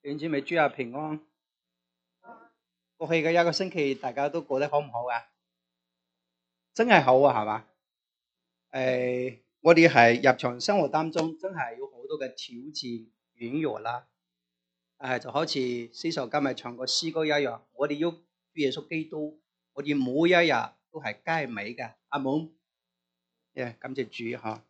弟兄姊妹，主日平安。過去嘅一個星期，大家都過得好唔好啊？真係好啊，係嘛？我哋係日常生活當中真係有好多嘅挑戰軟弱啦。就好似司徒今日唱個詩歌一樣，我哋要耶穌基督，我哋每一日都係佳美嘅。阿門。感謝主嚇。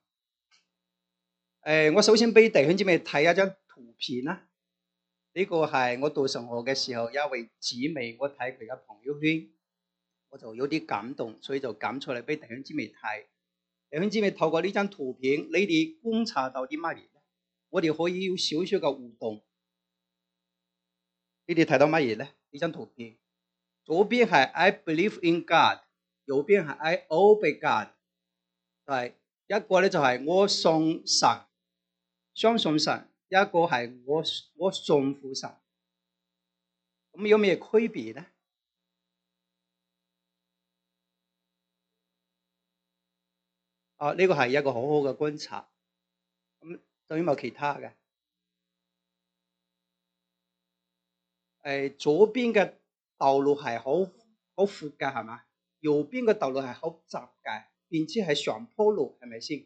我首先俾弟兄姊妹睇一張圖片啦。呢個係我讀神學嘅時候，一位姊妹，我睇佢嘅朋友圈，我就有啲感動，所以就揀出嚟俾弟兄姊妹睇。弟兄姊妹透過呢張圖片，你哋觀察到啲乜嘢咧？我哋可以有少少嘅互動。你哋睇到乜嘢咧？呢張圖片，左邊係 I believe in God， 右邊係 I obey God。係一個咧就係我信神，相信神。一個係我信服神，咁有咩區別咧？呢個係一個好好嘅觀察。咁仲有冇其他嘅？左邊嘅道路係好闊嘅，係嘛？右邊嘅道路係好窄嘅，並且係上坡路，係咪先？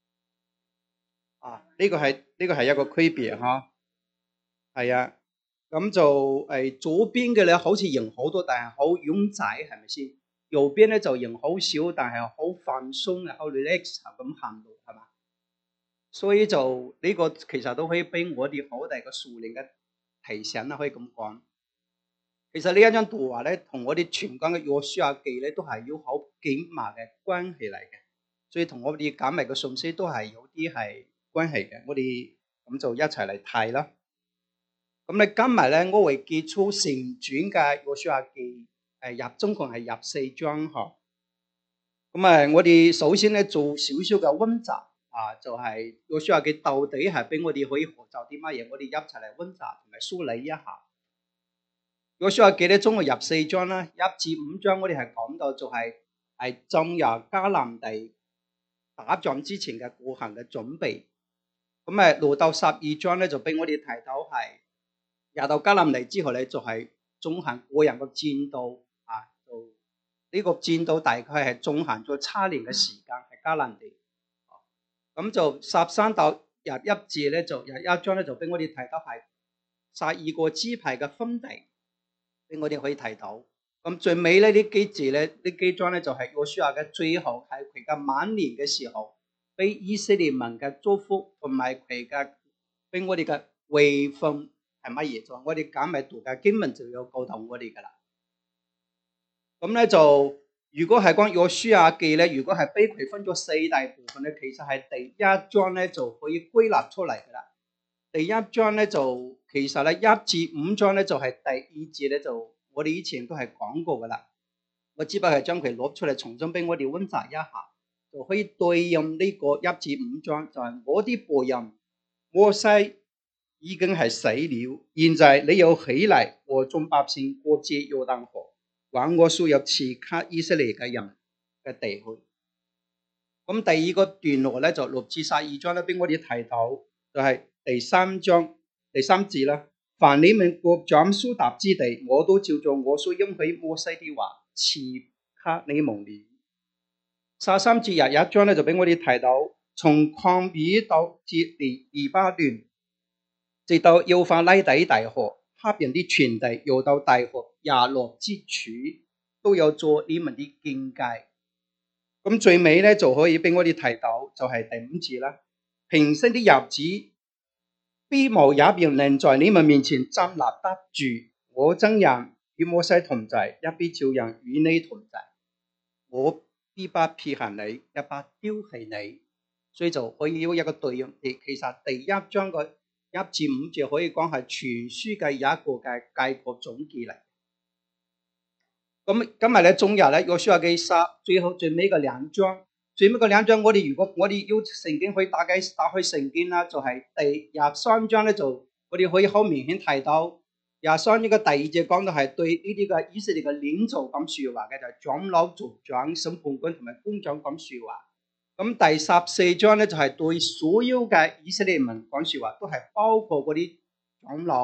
呢個係一個區別嗬。係啊，咁就左邊嘅咧，好似人好多，但係好擁擠，係咪先？右邊咧就人好少，但係好放鬆啊，好 relax 咁行路，係嘛？所以就呢個其實都可以俾我哋好大嘅屬靈嘅提醒啦，可以咁講。其實呢一張圖畫咧，同我哋全講嘅約書亞記咧，都係有好緊密嘅關係嚟嘅，所以同我哋講埋嘅信息都係有啲係關係嘅。我哋咁就一齊嚟睇啦。咁你今日咧，我會結束成卷嘅約書亞記，總共係入4章嗬。咁我哋首先咧做少少嘅溫習就係約書亞記到底係俾我哋可以學習啲乜嘢？我哋一齊嚟溫習同埋梳理一下。約書亞記咧，總共入4章啦，1至5章我哋係講到就係進入迦南地打仗之前嘅過程嘅準備。咁落到12章咧，就俾我哋提到係入到迦南地之後咧，就係進行個人嘅戰鬥就呢個戰鬥大概係進行咗7年嘅時間喺迦南地。咁就13到21節咧，就21章咧，就俾我哋提到係12個支派嘅分地。俾我哋可以睇到，咁最尾咧呢幾節咧，呢幾章咧就係約書亞嘅最後，係佢嘅晚年嘅時候，俾以色列民嘅祝福，同埋佢嘅俾我哋嘅遺訓係乜嘢？就我哋揀埋讀嘅經文就有教導我哋噶啦。咁咧就如果係講約書亞記咧，如果係俾佢分咗4大部分咧，其實係第1章咧就可以歸納出嚟噶啦。第1章咧就其實咧1至5章咧就係第2節咧，就我哋以前都係講過噶啦，我只不過係將佢攞出嚟重新俾我哋溫習一下，就可以對應呢個1至5章，就係我啲僕人摩西已經係死了，現在你要起嚟和眾百姓過這約旦河，往我所要賜給以色列嘅人嘅地去。咁第二個段落咧就6至12章咧，俾我哋提到就係第3章第3節啦。凡你們各掌所踏之地，我都照着我所應許摩西的話賜給你們了。13至21章咧就俾我哋提到，從曠野到至黎巴嫩，直到幼發拉底大河，赫人的全地，又到大河亞諾之處，都有做你們的境界。咁最尾咧就可以俾我哋提到，就係第5節啦。平生的日子，必無一人能在你們面前站立得住。我真人與摩西同在，也必照樣與你同在。我必不撇下你，也不丟棄你。所以就可以有一個對應。其實第1章嘅1至5節可以講係全書嘅一個嘅概括總結嚟。咁今日咧中日咧，約書亞記最尾嘅2章，最尾嘅2章，如果我哋要聖經可以打開聖經啦，就係第23章咧，就我哋可以好明顯睇到23呢個第2節講到係對呢啲嘅以色列嘅領袖咁說話嘅，就係長老、族長、審判官同埋官長咁說話。咁第14章咧就係對所有嘅以色列民講說話，都係包括嗰啲長老、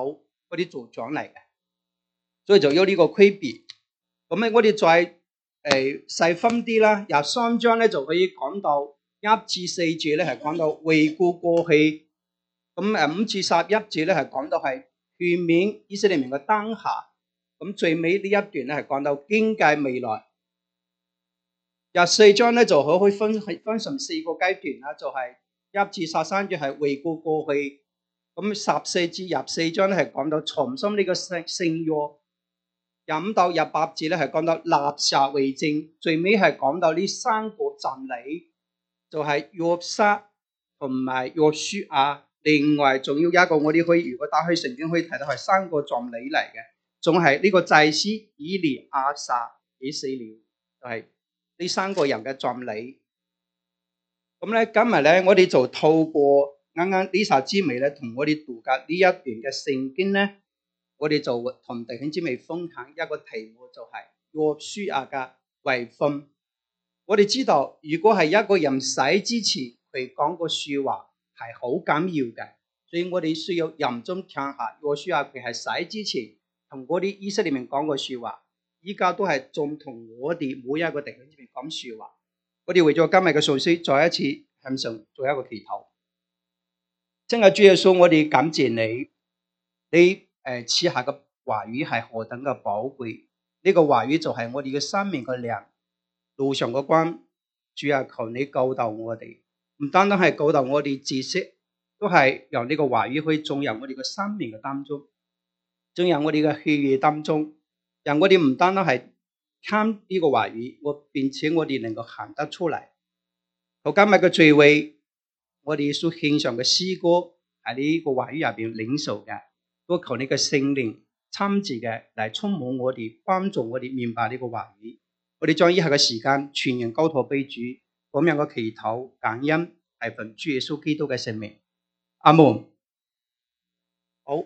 嗰啲族長嚟嘅，所以就有呢個區別。咁咧，我哋再細分啲啦。23章咧就可以講到1至4節咧係講到回顧過去，咁5至11節咧係講到係勸勉以色列民嘅當下，咁最尾呢一段咧係講到經濟未來。24章咧就可以分成4個階段啦，就係1至13節係回顧過去，咁14至24章咧係講到重申呢個聖約。25到28節咧係講到立石為證，最尾係講到呢3個真理，就係約瑟同埋約書亞。另外仲有一個我哋可以，如果打開聖經可以睇到係3個真理嚟嘅，仲係呢個祭司以利亞撒已死了，就係呢3個人嘅真理。咁咧今日咧我哋就透過啱啱Lisa姊妹咧同我哋讀嘅呢一段嘅聖經咧，我哋就同弟兄姊妹分享一個題目，就係約書亞嘅遺訓。我哋知道，如果係一個人死之前佢講個說話係好緊要嘅，所以我哋需要認真聽下約書亞佢係死之前同嗰啲以色列民講個說話，依家都係仲同我哋每一個弟兄姊妹講說話。我哋為咗今日嘅信息，再一次向上做一個祈禱。親愛主耶穌，我哋感謝你，你賜下嘅話語係何等嘅寶貴，呢個話語就係我哋嘅生命嘅糧，路上嘅光。主啊，求你教導我哋，唔單單係教導我哋知識，都係讓呢個話語可以進入我哋嘅生命嘅當中，進入我哋嘅血液當中，讓我哋唔單單係聽呢個話語，並且我哋能夠行得出嚟。到今日嘅聚會，我哋所獻上嘅詩歌喺呢個話語入邊領受嘅，都求你嘅聖靈親自嘅嚟充滿我哋，幫助我哋明白呢個話語。我哋將以下嘅時間全然交託俾主，咁樣嘅祈禱感恩係奉主耶穌基督嘅聖名，阿門。好，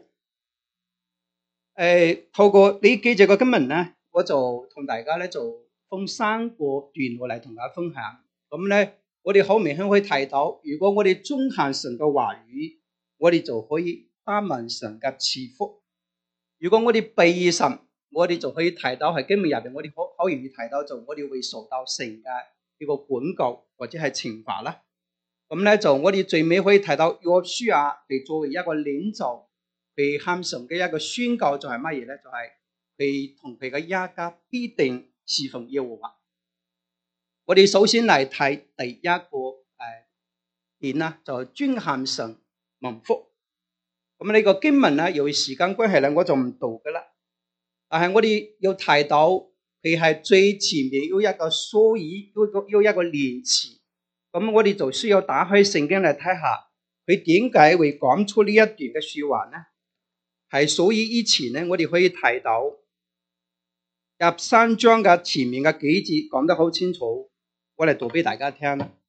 透過呢幾節嘅經文咧，我就同大家咧就分3個段落嚟同大家分享。咁咧，我哋好明顯可以睇到，如果我哋遵行神嘅話語，我哋就可以得聞神嘅賜福；如果我哋背神，我哋就可以睇到係經文入邊，我哋好容易睇到，就我哋會受到神嘅呢個管教或者係懲罰啦。咁咧就我哋最尾可以睇到約書亞佢作為一個領袖，佢向神嘅一個宣告就係乜嘢咧？就係佢同佢嘅一家必定侍奉耶和華。我哋首先嚟睇第一個點啦，就係遵行神蒙福。咁呢個經文咧，由於時間關係咧，我就唔讀噶啦。但係我哋要睇到佢係最前面有一個所以，有一個連詞。咁我哋就需要打開聖經嚟睇下，佢點解會講出呢一段嘅說話呢？係所以以前咧，我哋可以睇到23章嘅前面嘅幾節講得好清楚，我嚟讀俾大家聽啦。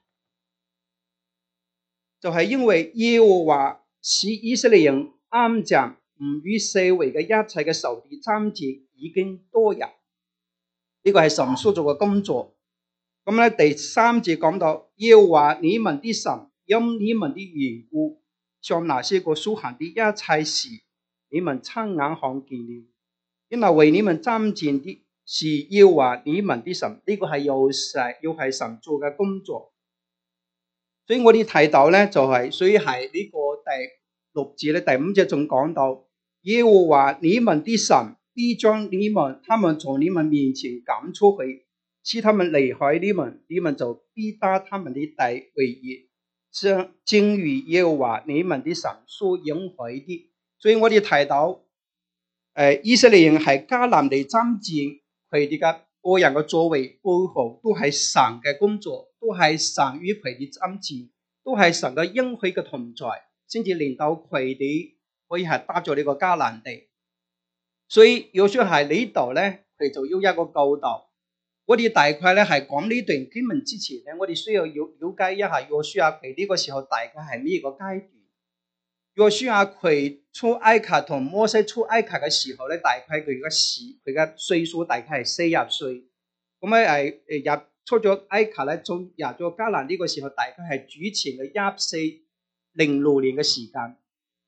就係因為耶和華使以色列人安靜，唔與四圍嘅一切嘅仇敵爭戰已經多日，呢個係神所做嘅工作。咁咧第3節講到，耶和華你們的神因你們的緣故，像那些個所行的一切事，你們親眼看見了，因為為你們爭戰的是耶和華你們的神，呢個係又係神做嘅工作。所以我哋睇到咧，就係所以係呢個第6節咧，第5節仲講到，耶和華你們的神必將他們從你們面前趕出去，使他們離開你們，你們就必得他們的地為業，正如耶和華你們的神所應許的。所以我哋睇到以色列人係迦南地爭戰，佢哋嘅個人嘅作為背後都係神嘅工作，都係神與佢哋爭戰，都係神嘅應許嘅同在，先至令到佢哋可以係得咗呢個迦南地。所以約書亞呢度咧，佢就要一個教導。我哋大概咧係講呢段經文之前咧，我哋需要了解一下約書亞佢呢個時候大概係咩個階段。約書亞佢出埃及同摩西出埃及嘅時候咧，大概佢嘅歲數大概係40歲。咁咧入出咗埃及咧，進入咗迦南呢個時候，大概係主前嘅1406年嘅時間。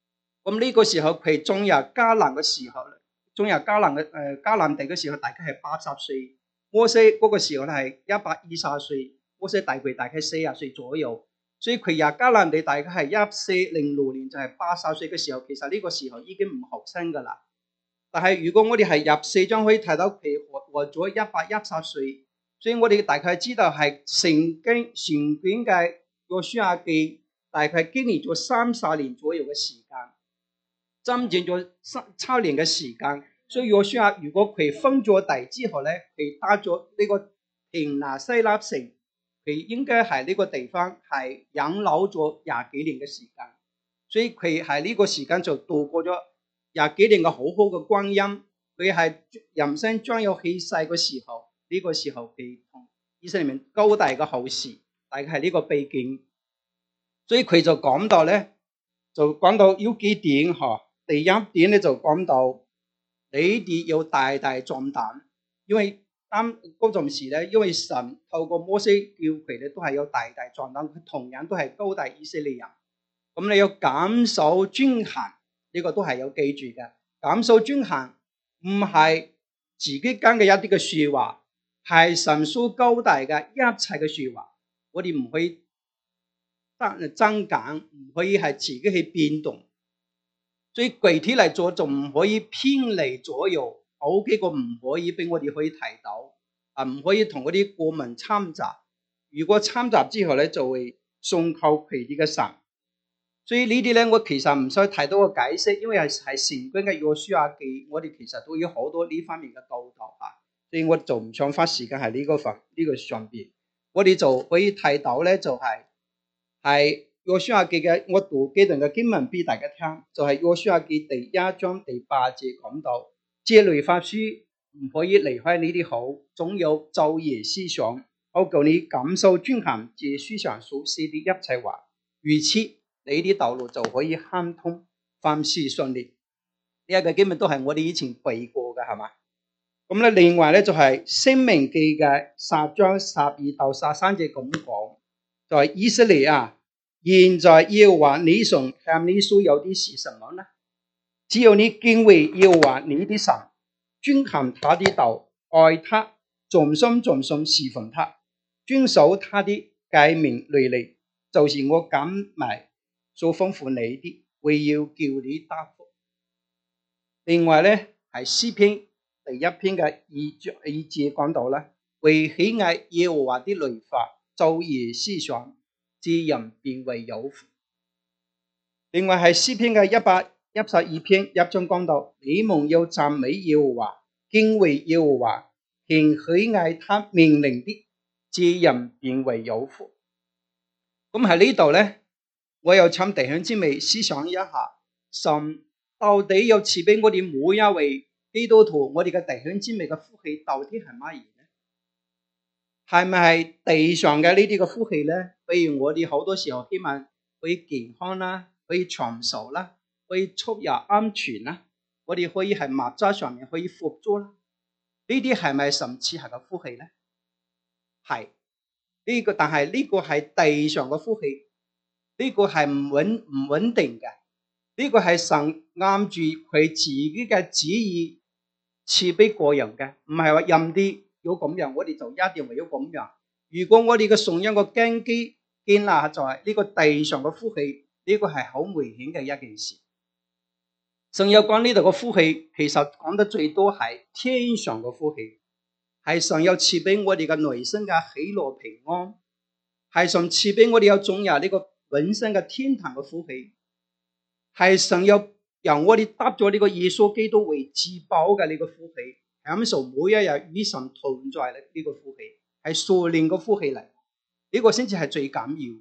咁呢個時候佢進入迦南嘅時候，進入迦南地嘅時候，大概係80歲。摩西嗰個時候咧係120歲，摩西大概40歲左右。所以佢入迦南地大概係1406年，就係80歲嘅時候。其實呢個時候已經唔後生噶啦。但係如果我哋係入4章可以睇到佢活咗110歲，所以我哋大概知道係成卷嘅約書亞記大概經歷咗30年左右嘅時間，爭戰咗7年嘅時間。所以約書亞如果佢分咗地之後咧，佢打咗呢個平拿西勒城，佢應該係呢個地方係養老咗20幾年嘅時間。所以佢喺呢個時間就度過咗20幾年嘅好好嘅光陰。佢係人生將要起誓嘅時候，呢個時候佢同以色列民高大嘅後事，大概係呢個背景。所以佢就講到咧，就講到有幾點嗬。第一點咧就講到你哋要大大壯膽，因為嗰陣時咧，因為神透過摩西叫佢哋都係要大大壯膽，佢同樣都係高大以色列人。咁你要謹守遵行，呢個都係要記住嘅。謹守遵行唔係自己講嘅一啲嘅說話，係神所高大嘅一切嘅說話。我哋唔可以增減，唔可以係自己去變動。所以具體嚟做就唔可以偏離左右，好幾個唔可以俾我哋可以睇到唔可以同嗰啲過民參雜。如果參雜之後咧，就會信靠佢哋嘅神。所以呢啲咧，我其實唔使太多嘅解釋，因為係成卷嘅約書亞記，我哋其實都有好多呢方面嘅教導所以我就唔想花時間喺呢個上邊。我哋就可以睇到咧，就係約書亞記嘅，我讀幾段嘅經文俾大家聽，就係約書亞記第1章第8節講到，這律法書唔可以離開你啲口，總要晝夜思想，好叫你謹守遵行這書上所寫的一切話，如此你啲道路就可以亨通，凡事順利。呢一個經文都係我哋以前背過嘅，係嘛？咁咧，另外咧就係申命記嘅10章12到13節咁講，就係以色列現在耶和華你神向你所有的是什麼呢？只要你敬畏耶和華你的神，遵行他的道，愛他，盡心盡性侍奉他，遵守他的誡命律例，就是我今日所吩咐你的，為要叫你得福。另外咧係詩篇第1篇嘅2節講到啦，為喜愛耶和華的律法，晝夜思想，這人便為有福。另外係詩篇嘅112篇1章講到，你們要讚美耶和華，敬畏耶和華，行喜愛他命令的，這人便為有福。咁喺呢度咧，我又請弟兄姊妹思想一下，神到底要賜俾我哋每一位基督徒，我哋嘅弟兄姊妹嘅福氣到底係乜嘢咧？係咪係地上嘅呢啲嘅福氣咧？比如我哋好多時候希望可以健康啦，可以長壽啦，可以出入安全啦，我哋可以喺物質上面可以富足啦。呢啲係咪神賜下嘅福氣咧？係呢個，但係呢個係地上嘅福氣，呢個係唔穩定嘅。呢個係神按住佢自己嘅旨意賜俾個人嘅，唔係話任啲要咁樣，我哋就一定會要咁樣。如果我哋嘅信仰個根基建立在呢個地上嘅福氣，呢個係好危險嘅一件事。神有講呢度嘅福氣，其實講得最多係天上嘅福氣，係神有賜俾我哋嘅內心嘅喜樂平安，係神賜俾我哋有進入呢個永生嘅天堂嘅福氣，係神有讓我哋得咗呢個耶穌基督為至寶嘅呢個福氣，享受每一日與神同在嘅呢個福氣，係屬靈嘅福氣嚟，呢個先至係最緊要。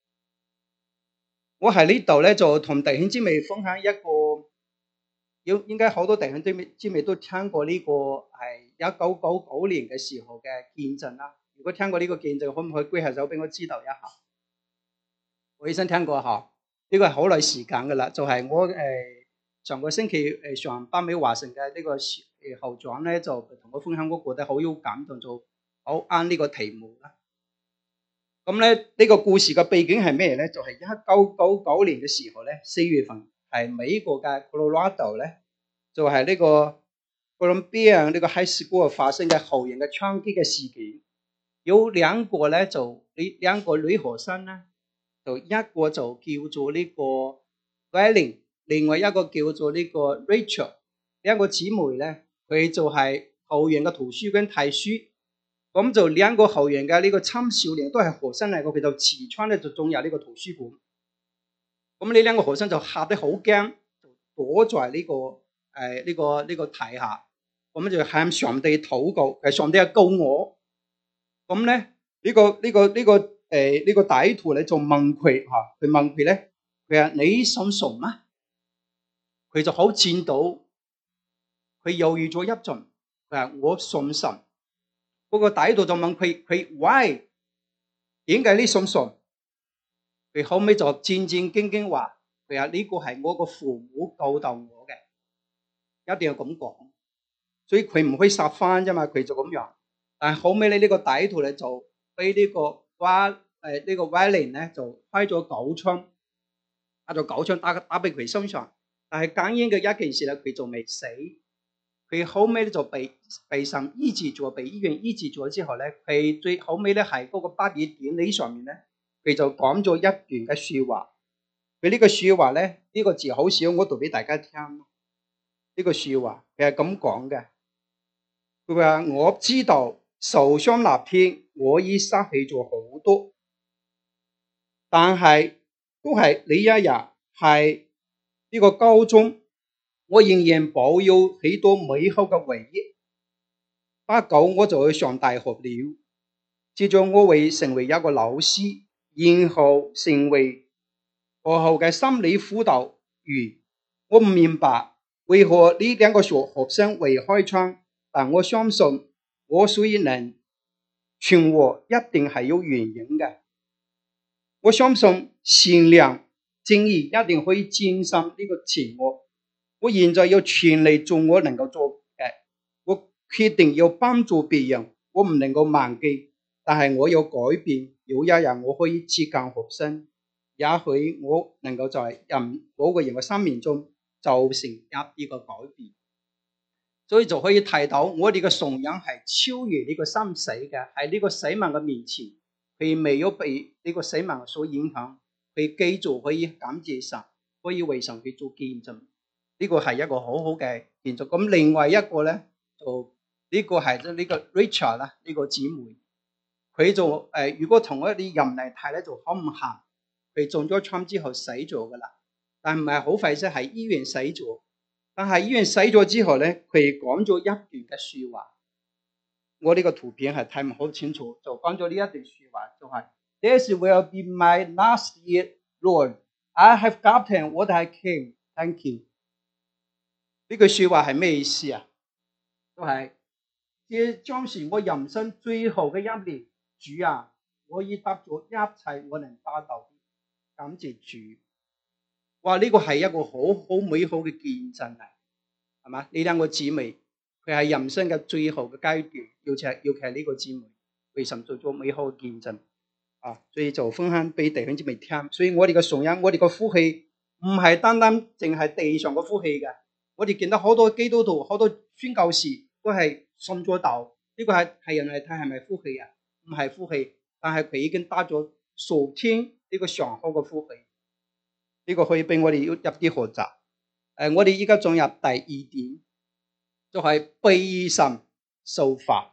我喺呢度咧就同弟兄姊妹分享一個，應該好多弟兄姊妹都聽過呢個係1999年嘅時候嘅見證啦。如果聽過呢個見證，可唔可以舉下手俾我知道一下？我醫生聽過吓，呢個係好耐時間噶啦，就係我上個星期上北美華城嘅呢個校長咧，就同我分享嗰個咧，好有感動，就好啱呢個題目啦。咁咧呢個故事嘅背景係咩咧？就係1999年嘅時候咧，4月份係美國嘅 Colorado 咧，就係呢個 Columbia 呢個 High School 發生嘅校園嘅槍擊嘅事件。有兩個咧，兩個女學生咧，就一個就叫做呢個 Valen， 另外一個叫做呢個 Rachel。兩個姊妹咧，佢就係校園嘅圖書館睇書。咁就兩個校園嘅呢個青少年都係學生嚟嘅，佢就持槍咧就進入呢個圖書館。咁呢兩個學生就嚇得好驚，就躲在呢個台下，咁就向上帝禱告，係上帝救我。咁咧呢個歹徒咧就問佢嚇，佢問佢咧，佢話你信神嗎？佢就好戰鬥，佢猶豫咗一陣，佢話我信神。嗰個歹徒就問佢 why？ 點解你信神？佢後尾就戰戰兢兢話，佢話呢個係我個父母教導我嘅，一定要咁講。所以佢唔可以殺翻啫嘛，佢就咁樣。但係後尾咧呢個歹徒咧就俾呢個Valen咧就開咗9槍，打俾佢身上。但係感恩嘅一件事咧，佢就未死。佢後尾咧就被神醫治咗，被醫院醫治咗之後咧，佢最後尾咧係嗰個畢業典禮上面咧，佢就講咗一段嘅說話。佢呢個說話咧，呢個字好少，我讀俾大家聽。呢個說話佢係咁講嘅，佢話我知道受傷那天我已失去咗好多，但係都係呢一日係呢個高中，我仍然保有許多美好嘅回憶。不久我就去上大學了，接着我會成為一個老師，然後成為學校嘅心理輔導員。我唔明白為何呢兩個學生會開槍，但我相信我雖能存活一定係有原因嘅。我相信善良正義一定可以戰勝呢個邪惡。我現在要全力做我能夠做嘅，我決定要幫助別人，我唔能夠忘記，但係我要改變。有一日我可以接近學生，也許我能夠在嗰個人嘅生命中造成一啲嘅改變。所以就可以睇到我哋嘅信仰係超越呢個生死嘅，喺呢個死亡嘅面前，佢未有被呢個死亡所影響，佢繼續可以感謝神，可以為神去做見證。呢個係一個好好嘅建築。咁另外一個咧，就呢個係呢個 Richard 啦，呢個姊妹，佢就如果同一啲人嚟睇咧，就好唔幸，佢中咗槍之後死咗噶啦，但唔係好快啫，係醫院死咗。但係醫院死咗之後咧，佢講咗一段嘅說話。我呢個圖片係睇唔好清楚，就講咗呢一段說話，就係 This will be my last year, Lord. I have gotten what I can. Thank you. 呢句說話係咩意思啊？就係這將是我人生最後嘅一年，主啊，我已得咗一切我能得到的，感謝主。哇！呢個係一個好美好嘅見證嚟，係嘛？呢兩個姊妹，佢係人生嘅最後嘅階段，尤其係呢個姊妹為神做咗美好嘅見證啊！所以就分享俾弟兄姊妹聽。所以我哋嘅信仰，我哋嘅福氣唔係單單淨係地上嘅福氣嘅。我哋見到好多基督徒、好多宣教士都係信咗道，呢個係人嚟睇係咪福氣啊？唔係福氣，但係佢已經得咗屬天呢個上好嘅福氣。呢個可以俾我哋要入啲學習。我哋依家進入第二點，就係被神受罰。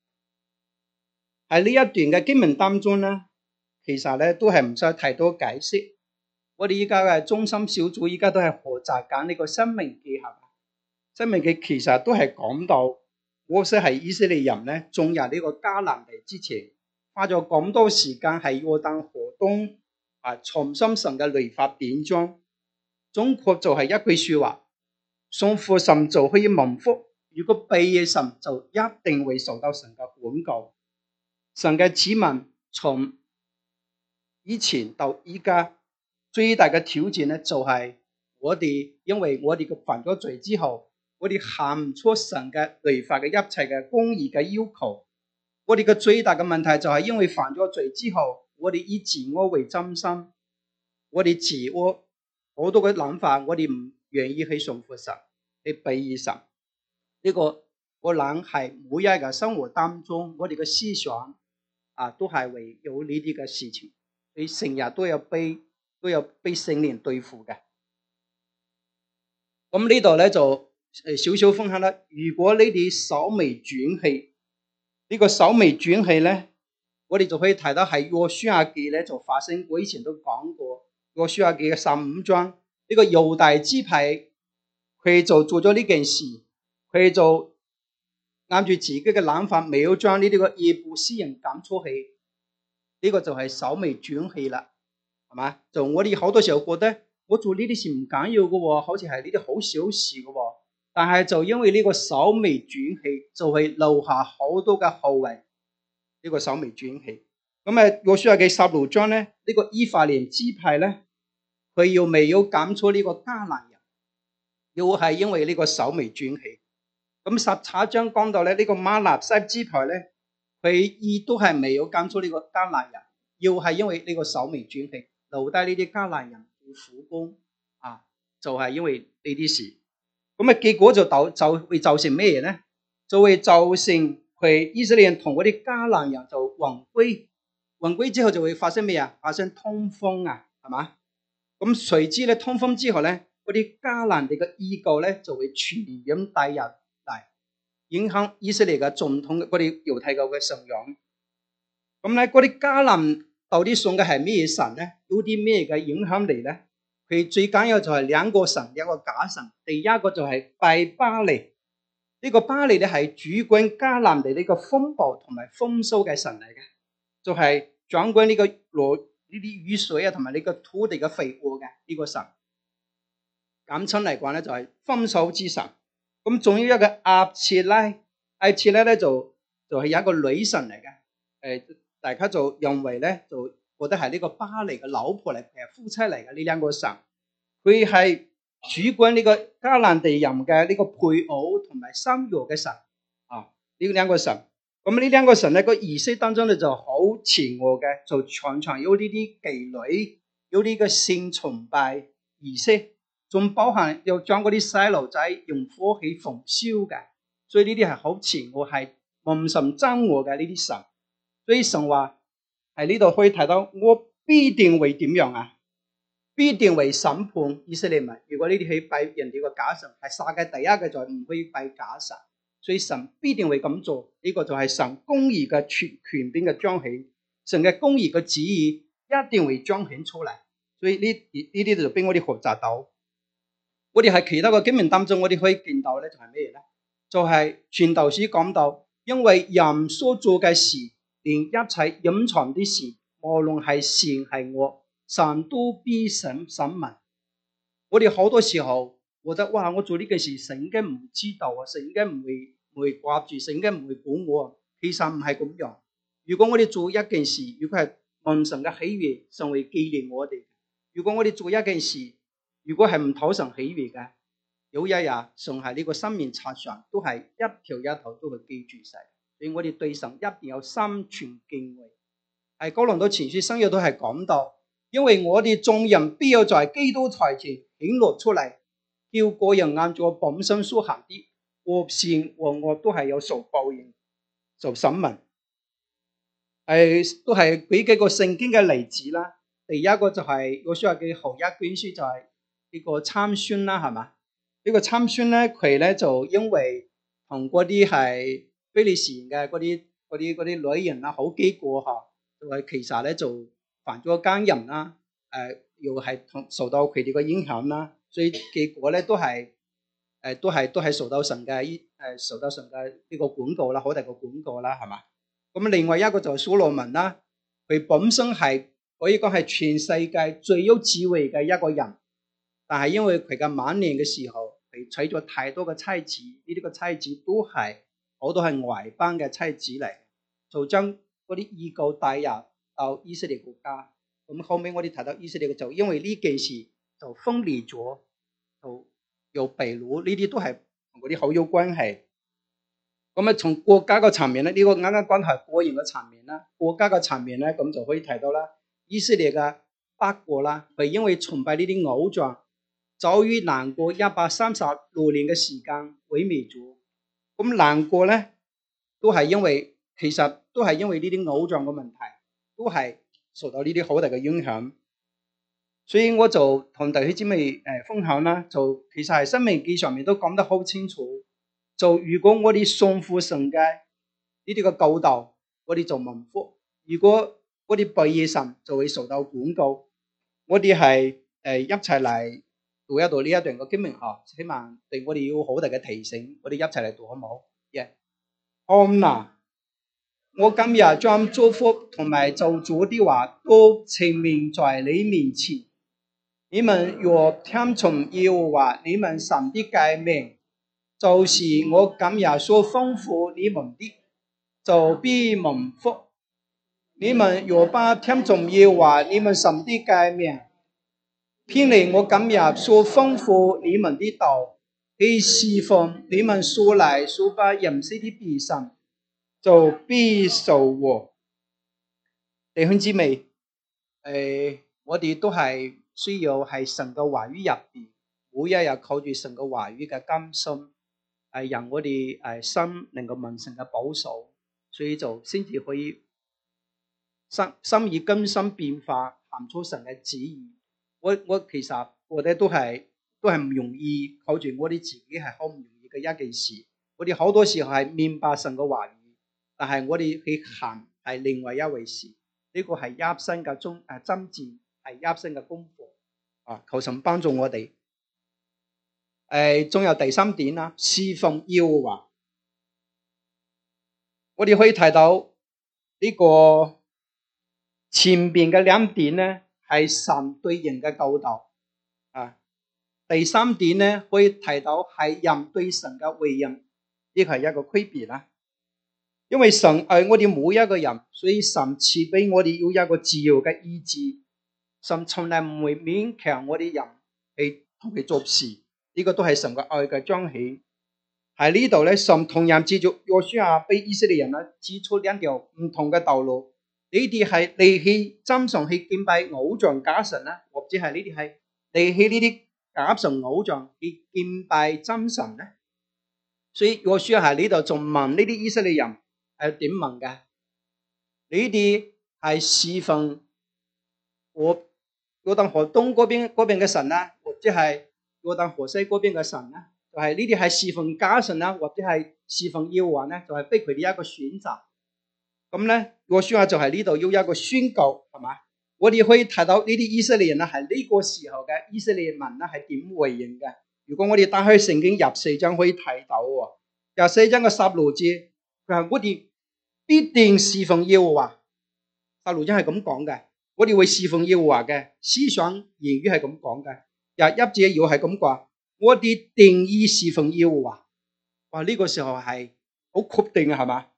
喺呢一段嘅經文當中咧，其實咧都係唔使太多解釋。我哋依家嘅中心小組依家都係學習緊呢個申命記，係嘛？申命記其實都係講到，摩西係以色列人咧進入呢個迦南地之前，花咗咁多時間喺約旦河東重新神嘅律法典章。總括就係一句說話：信服神就可以蒙福，如果背棄神就一定會受到神嘅管教。神嘅子民從以前到依家最大嘅挑戰咧，就係我哋因為我哋嘅犯咗罪之後，我哋行唔出神嘅律法嘅一切嘅公義嘅要求。我哋嘅最大嘅問題就係因為犯咗罪之後，我哋以自我為中心，我哋自我好多嘅諗法，我哋唔願意去順服神，去避異神。呢個可能係每日嘅生活當中，我哋嘅思想都係圍繞呢啲嘅事情，你成日都有被聖靈對付嘅。咁呢度咧就少少分享啦。如果你哋稍微轉氣，呢個稍微轉氣咧，我哋就可以睇到係約書亞記咧就發生。我以前都講過，約書亞記嘅15章，呢個猶大支派佢就做咗呢件事，佢就按住自己嘅諗法，未有將呢啲個耶布斯人趕出去。呢個就係稍微轉氣啦，係嘛？就我哋好多時候覺得我做呢啲事唔緊要嘅，好似係呢啲好小事嘅，但係就因為呢個稍微轉氣，就係留下好多嘅後遺。呢個稍微轉氣，咁約書亞記16章咧，呢個以法蓮支派咧，佢又未有趕出呢個迦南人，又係因為呢個稍微轉氣。咁17章講到咧，呢個瑪拿西支派咧，佢亦都係未有趕出呢個迦南人，又係因為呢個稍微轉氣，留低呢啲迦南人做苦工就係因為呢啲事。咁結果就會造成咩嘢咧？就會造成佢以色列人同嗰啲迦南人就混歸之後就會發生咩啊？發生通風係嘛？咁隨之咧通風之後咧，嗰啲迦南地嘅異教咧就會傳染帶入嚟，影響以色列嘅總統嗰啲猶太教嘅信仰。咁咧嗰啲迦南到底信嘅係咩神咧？有啲咩嘅影響力咧？佢最緊要就係兩個神，一個假神。第一個就係拜巴利。呢個巴利咧係主管迦南地呢個風暴同埋豐收嘅神嚟嘅，就係掌管呢個攞呢啲雨水同埋呢個土地嘅肥沃嘅呢個神。簡稱嚟講咧就係豐收之神。咁仲有一個亞切拉咧就係一個女神嚟嘅。大家就認為咧就覺得係呢個巴利嘅老婆嚟，係夫妻嚟嘅呢兩個神。佢係主管呢個迦南地人嘅呢個配偶同埋生育嘅神呢兩個神。咁呢兩個神咧個儀式當中咧就好邪惡嘅，就常常有呢啲妓女，有呢個性崇拜儀式，仲包含又將嗰啲細路仔用火去焚燒嘅，所以呢啲係好邪惡，係蒙神憎惡嘅呢啲神。所以神話喺呢度可以睇到，我必定會點樣必定會審判以色列民。如果呢啲去拜人哋個假神，係殺嘅第一個就係唔可以拜假神，所以神必定會咁做。呢個就係神公義嘅權柄嘅彰顯，神嘅公義嘅旨意一定會彰顯出嚟。所以呢啲就俾我哋學習到。我哋喺其他嘅經文當中，我哋可以見到咧就係咩咧？就係傳道書講到，因為人所做嘅事，連一切隱藏的事，無論係善係惡，神都必審問。我哋好多時候覺得哇，我做呢件事，神應該唔知道神應該唔會掛住，神應該唔會管我。其實唔係咁樣。如果我哋做一件事，如果係蒙神嘅喜悅，神會紀念我哋。如果我哋做一件事，如果係唔討神喜悅嘅，有一日神喺呢個生命冊上都係一條一頭都會記住晒。所以我哋對神一定有心存敬畏。喺哥林多前書新約都係講到，因為我哋眾人必要在基督台前顯露出嚟，叫個人按照本身所行的，和善和惡都係有受報應、受審問。都係俾幾個聖經嘅例子啦。第一個就係約書亞記後一卷書，就係呢個參孫啦，係嘛？呢個參孫咧，佢咧就因為同嗰啲係非利士人嘅嗰啲女人啦，好幾個就係其實咧就犯咗奸淫啦，又係受到佢哋嘅影響啦，所以結果咧都係受到神嘅呢個管教啦，好大個管教啦，係嘛？咁另外一個就係所羅門啦，佢本身係可以講係全世界最有智慧嘅一個人，但係因為佢嘅晚年嘅時候，佢娶咗太多嘅妻子，呢啲個妻子都係好多係外邦嘅妻子嚟，就將嗰啲異教帶入到以色列國家。咁後尾我哋睇到以色列就因為呢件事就分裂咗，就又被擄，呢啲都係同嗰啲好有關係。咁從國家嘅層面咧，呢個啱啱講係個人嘅層面啦，國家嘅層面咧，咁就可以睇到啦。以色列嘅北國啦，佢因為崇拜呢啲偶像， 遭遇難過136年嘅時間毀滅咗。咁難過咧，其實都係因為呢啲偶像嘅問題，都係受到呢啲好大嘅影響。所以我就同弟兄姊妹分享啦，就其實係申命記上面都講得好清楚。就如果我哋信服神嘅呢啲嘅教導，我哋就蒙福；如果我哋背逆神，就會受到管教。我哋係一齊嚟讀一讀呢一段嘅經文啊，希望對我哋有好大嘅提醒。我哋一齊嚟讀好唔好？看哪，我今日將祝福同埋咒詛的話都陳明在你面前。你們若聽從耶和華你們神的誡命，就是我今日所吩咐你們的，就必蒙福。你們若不聽從耶和華你們神的誡命，偏離我今日所吩咐你們的道，去侍奉你們素來所不認識的別神，就必受禍。弟兄姊妹，我哋都係需要喺神嘅話語入邊，每一日靠住神嘅話語嘅甘心，讓我哋心能夠蒙神嘅保守，所以就先至可以心意更新變化，行出神嘅旨意。我其實我哋都係唔容易，靠住我哋自己係好唔容易嘅一件事。我哋好多時候係明白神嘅話語，但係我哋去行係另外一回事。呢個係一生嘅爭戰，係一生嘅功課。求神幫助我哋。仲有第三點啦，侍奉耶和華。我哋可以睇到呢個前邊嘅兩點咧，係神對人嘅教導。第三點咧，可以睇到係人對神嘅回應，呢個係一個區別啦。因為神愛我哋每一個人，所以神賜俾我哋有一個自由嘅意志。神從來唔會勉強我哋人去同佢做事，呢個都係神嘅愛嘅彰顯。喺呢度咧，神同樣藉著約書亞俾以色列人指出兩條唔同嘅道路。你哋係離棄真神去敬拜偶像假神啦，或者係你哋係離棄呢啲假神偶像去敬拜真神咧。所以約書亞喺呢度仲問呢啲以色列人係點問嘅？你哋係侍奉約旦河東嗰邊嘅神啦，或者係約旦河西嗰邊嘅神啦？就係呢啲係侍奉假神啦，或者係侍奉耶和華咧，就係俾佢哋一個選擇。咁咧，約書亞就係呢度要一個宣告，係嘛？我哋可以睇到呢啲以色列人咧，係呢個時候嘅以色列民咧係點回應嘅。如果我哋打開聖經24章可以睇到，24章嘅16節，佢話我哋必定侍奉耶和華。16章係咁講嘅，我哋會侍奉耶和華嘅，思想言語係咁講嘅。21節又係咁講，我哋定意侍奉耶和華。哇！呢個時候係好確定嘅，係嘛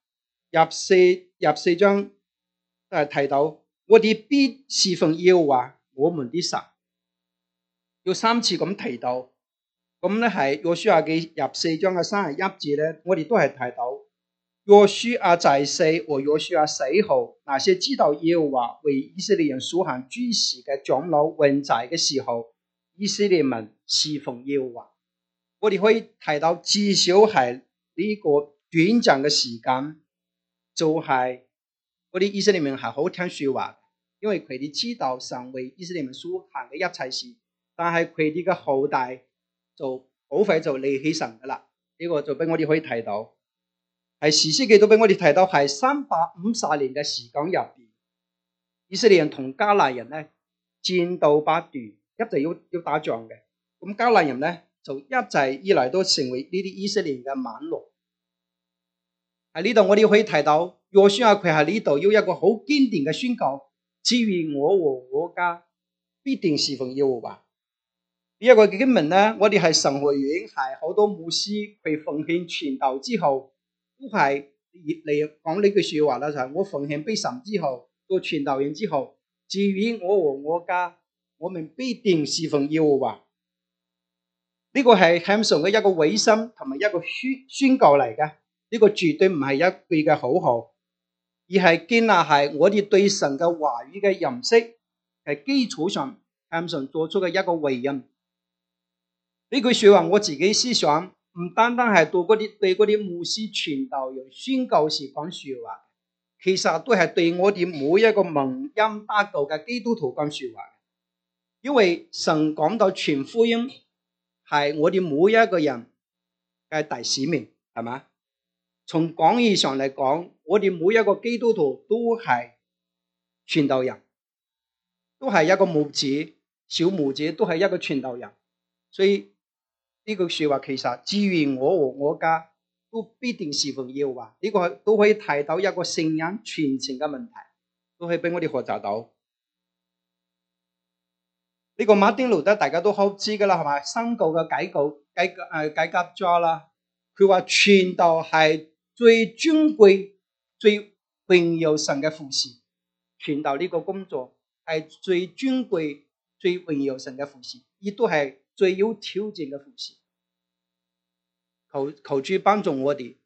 ？24章都係提到，我哋必侍奉耶和華我們的神，要3次咁提到。咁咧係約書亞記24章嘅31節咧，我哋都係提到約書亞在世和約書亞死後，那些知道耶和華為以色列人所行諸事嘅長老還在嘅時候，以色列民侍奉耶和華。我哋可以提到至少係呢個短暫嘅時間，就係嗰啲以色列民係好聽說話，因為佢哋知道神為以色列民所行嘅一切事，但係佢哋嘅後代就好快就離棄神噶啦。呢個就俾我哋可以睇到，係士師記都俾我哋睇到係350年嘅時間入邊，以色列人同迦南人咧戰鬥不斷，一直要打仗嘅。咁迦南人咧就一直以來都成為呢啲以色列人嘅猛奴。喺呢度我哋可以睇到約書亞佢喺呢度要一個好堅定嘅宣告，至於我和我家必定侍奉耶和華。呢一個經文咧，我哋係神學院係好多牧師佢奉獻傳道之後，都係嚟講呢句說話啦，就係我奉獻俾神之後，做傳道人之後，至於我和我家，我們必定侍奉耶和華。呢個係向上嘅一個委身同埋一個宣告嚟嘅。呢個絕對唔係一句嘅口號，而係建立喺我哋對神嘅話語嘅認識嘅基礎上向上做出嘅一個回應。 呢句說話我自己思想，唔單單係對嗰啲牧師傳道人宣教士講說話，其實都係對我哋每一個蒙恩得救嘅基督徒講說話。因為神講到傳福音係我哋每一個人嘅大使命，係嘛？從廣義上嚟講，我哋每一個基督徒都係傳道人，都係一個牧者、小牧者，都係一個傳道人。所以呢句說話其實至於我和我家都必定侍奉耶和華，呢個都可以提到一個信仰傳承嘅問題，都可以俾我哋學習到。呢個馬丁路德大家都好知噶啦，係咪？新教嘅改革家啦，佢話傳道係最尊貴、最榮耀神嘅服侍。傳道呢個工作係最尊貴、最榮耀神嘅服侍，亦都係最有挑戰嘅服侍。求主幫助我哋。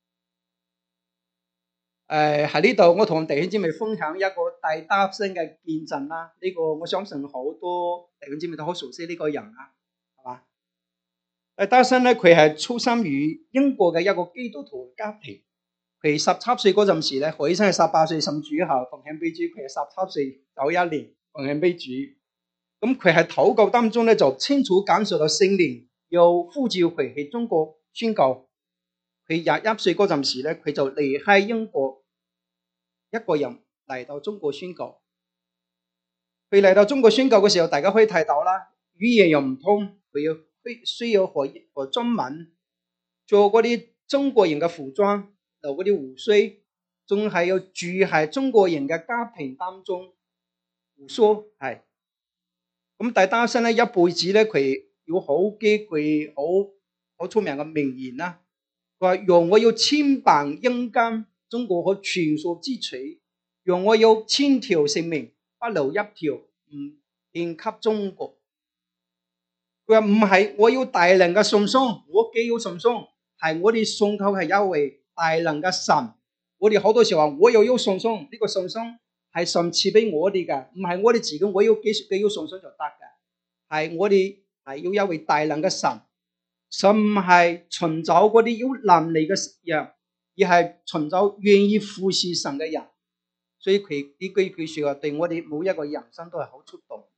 喺呢度我同弟兄姊妹分享一個戴德生嘅見證啦。呢個我相信好多弟兄姊妹都好熟悉呢個人啊，係嘛？戴德生咧，佢係出生於英國嘅一個基督徒家庭。佢17歲嗰陣時咧，何醫生係18歲信主後奉獻俾主，佢係17歲91年奉獻俾主。咁佢喺禱告當中咧，就清楚感受到聖靈又呼召佢去中國宣教。佢21歲嗰陣時咧，佢就離開英國，一個人嚟到中國宣教。佢嚟到中國宣教嘅時候，大家可以睇到啦，語言又唔通，佢需要學中文，做嗰啲中國人嘅服裝，留嗰啲鬍鬚，仲係要住喺中國人嘅家庭當中，鬍鬚係。咁戴德生咧一輩子咧，佢有好幾句好出名嘅名言啦。佢話：讓我有千般陰間，中國可全數支取；讓我有千條性命，不留一條唔獻給中國。佢話唔係我要大能嘅信心，我既有信心，係我哋信靠係一位大能嘅神。我哋好多時候話我又有信心，呢個信心係神賜俾我哋嘅，唔係我哋自己我要幾有信心就得嘅，係我哋係要一位大能嘅神。神唔係尋找嗰啲有能力嘅人，而係尋找願意服侍神嘅人。所以佢呢句說話對我哋每一個人生都係好觸動。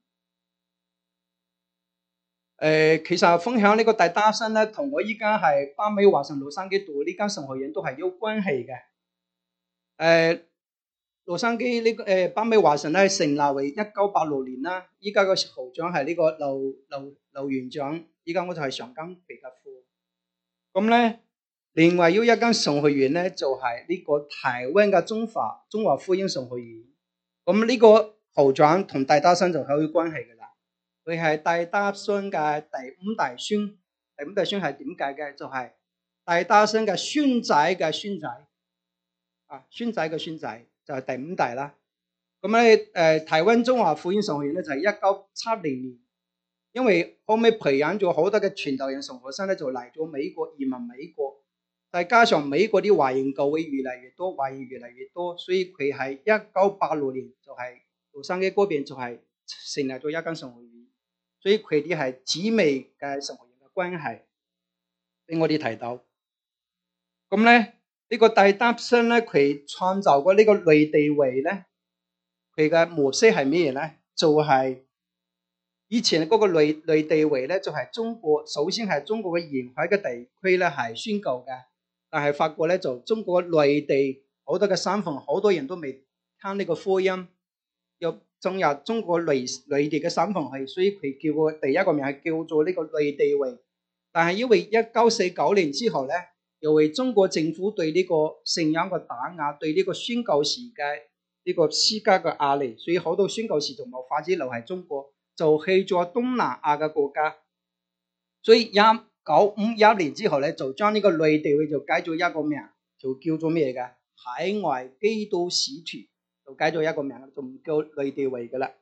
其實分享呢個戴德生咧，同我依家係北美華神洛杉磯讀呢間神學院都係有關係嘅。洛杉磯呢個北美華神咧成立為1986年啦，依家個校長係呢個劉園長。依家我就係上緊皮革課。咁咧，另外有一間神學院咧，就係呢個台灣嘅中華福音神學院。咁呢個校長同戴德生就好有關係噶啦。佢係戴德生嘅第五代孫。第五代孫係點解嘅？就係戴德生嘅孫仔嘅孫仔。孫仔嘅孫仔就係第五代啦。咁咧，台灣中華福音神學院咧就係1970年。因為後尾培養咗好多嘅傳道人神學生咧，就嚟咗美國，移民美國。再加上美國啲華人教會越嚟越多，華人越嚟越多，所以佢係1986年就係洛杉磯嗰邊就係成立咗一間神學院。所以佢哋係姊妹嘅神學院嘅關係，俾我哋提到。咁咧呢個戴德生咧，佢創造過呢個類地位咧，佢嘅模式係咩咧？就係以前嗰個類地位咧，就係中國，首先係中國嘅沿海嘅地區咧係宣教嘅，但係發覺咧就中國內地好多嘅省份，好多人都未聽呢個福音，又進入中國內地嘅省份係，所以佢叫個第一個名係叫做呢個類地位。但係因為1949年之後咧，又為中國政府對呢個信仰嘅打壓，對呢個宣教士嘅呢個施加嘅壓力，所以好多宣教士就冇法子留喺中國，就去咗東南亞嘅國家。所以1951年之後咧，就將呢個類地位就改咗一個名，就叫做咩嘅？海外基督使團，就改咗一個名，就唔叫類地位噶啦。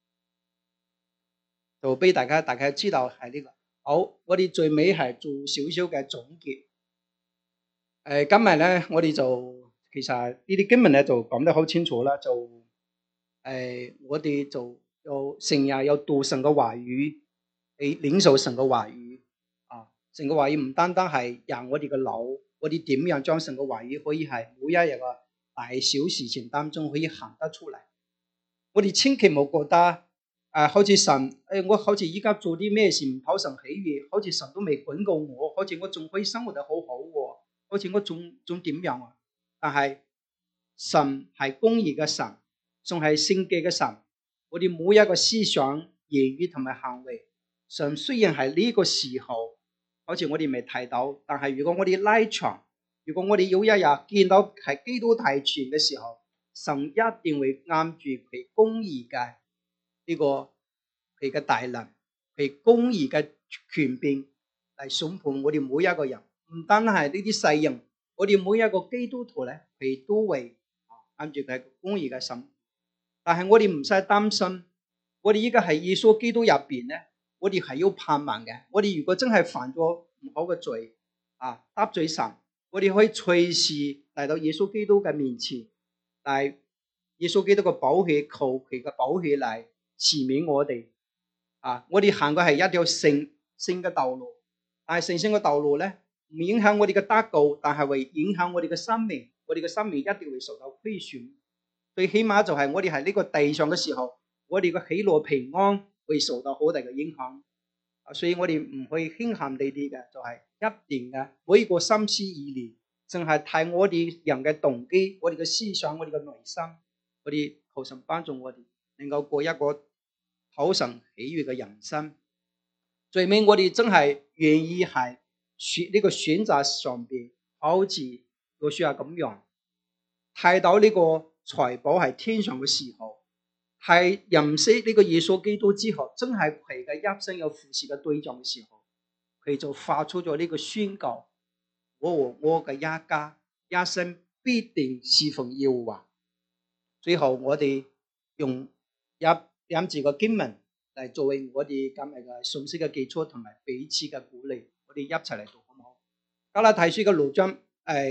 就俾大家知道係呢個。好，我哋最尾係做少少嘅總結。今日咧，我哋就其實呢啲經文咧就講得好清楚啦。就我哋就成日有讀神嘅話語，領受神嘅話語。 神嘅話語唔單單係讓我哋嘅腦，我哋點樣將神嘅話語可以係每一日嘅大小事情當中可以行得出嚟。我哋千祈冇覺得好似神我好似依家做啲咩事唔討神喜悅，好似神都未管過我，好似我仲可以生活得好好喎，好似我仲點樣啊？但係神係公義嘅神，仲係聖潔嘅神。我哋每一個思想、言語同埋行為，神雖然係呢個時候好似我哋未睇到，但係如果我哋拉長，如果我哋有一日見到係基督大全嘅時候，神一定會按住佢公義嘅呢個佢嘅大能，佢公義嘅權柄嚟審判我哋每一個人，唔單係呢啲世人，我哋每一個基督徒咧，佢都會按住佢公義嘅審。但係我哋唔使擔心，我哋依家係耶穌基督入邊咧，我哋係要盼望嘅。我哋如果真係犯咗唔好嘅罪得罪神，我哋可以隨時嚟到耶穌基督嘅面前，但係耶穌基督嘅寶血，求佢嘅寶血嚟赦免我哋。我哋行嘅係一條聖嘅道路，但係聖嘅道路咧，唔影響我哋嘅得救，但係會影響我哋嘅生命。我哋嘅生命一定會受到虧損。最起碼就係我哋喺呢個地上嘅時候，我哋嘅喜樂平安會受到好大嘅影響。所以我哋唔可以輕看呢啲嘅，就係一定嘅每一個心思意念，淨係睇我哋人嘅動機，我哋嘅思想，我哋嘅內心，我哋求神幫助我哋能夠過一個討神喜悅嘅人生。最尾我哋真係願意係呢個選擇上邊，好似約書亞咁樣睇到呢個財寶係天上嘅時候，係認識呢個耶穌基督之後，真係佢嘅一生有服侍嘅對象嘅時候，佢就發出咗呢個宣告：我和我嘅一家一生必定侍奉耶和華。最後我哋用兩字嘅經文嚟作為我哋今日嘅信息嘅結束同埋彼此嘅鼓勵，我哋一齊嚟讀好唔好？加拉太書嘅6章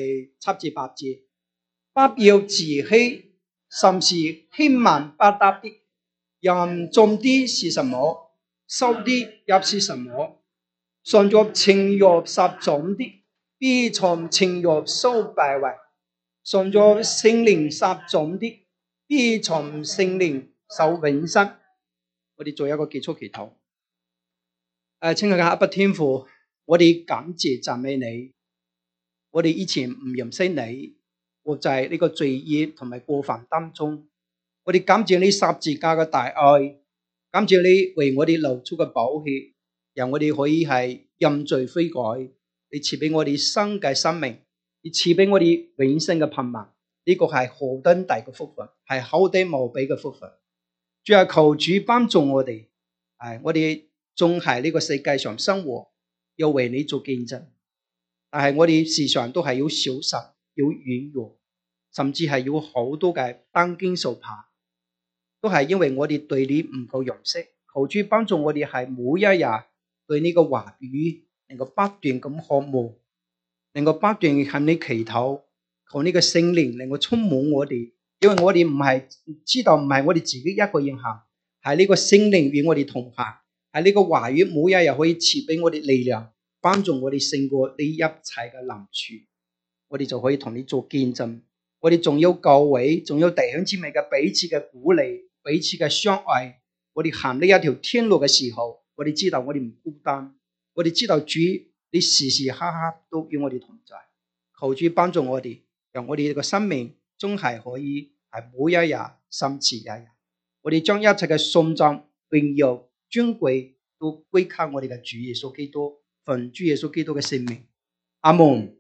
7至8節，不要自欺，甚是輕慢不得的。人種的是什麼，收的也是什麼。順着情慾撒種的，必從情慾收敗壞；順着聖靈撒種的，必從聖靈受永生。我哋做一個結束祈禱。親愛嘅阿爸天父，我哋感謝讚美你。我哋以前唔認識你，活在呢個罪孽同埋過犯當中。我哋感謝你十字架嘅大愛，感謝你為我哋流出嘅寶血，讓我哋可以係認罪悔改。你賜俾我哋新嘅生命，你賜俾我哋永生嘅盼望。呢個係何等大嘅福分，係厚得無比嘅福分。主啊，求主幫助我哋，我哋仲喺呢個世界上生活，要為你做見證。但係我哋時常都係要小心，要軟弱，甚至係要好多嘅擔驚受怕，都係因為我哋對你唔夠認識。求主幫助我哋係每一日對呢個話語能夠不斷咁渴慕，能夠不斷向你祈禱，求呢個聖靈能夠充滿我哋。因為我哋唔係知道，唔係我哋自己一個人行，係呢個聖靈與我哋同行，係呢個話語每一日可以賜俾我哋力量，幫助我哋勝過呢一切嘅難處。我哋就可以同你做見證。我哋仲有教會，仲有弟兄姊妹嘅彼此嘅鼓勵，彼此嘅相愛。我哋行呢一條天路嘅時候，我哋知道我哋唔孤單，我哋知道主你時時刻刻都與我哋同在。求主幫助我哋，讓我哋嘅生命終係可以係每一日甚至一日，我哋將一切嘅頌讚、榮耀、尊貴都歸給我哋嘅主耶穌基督，奉主耶穌基督嘅聖名，阿門。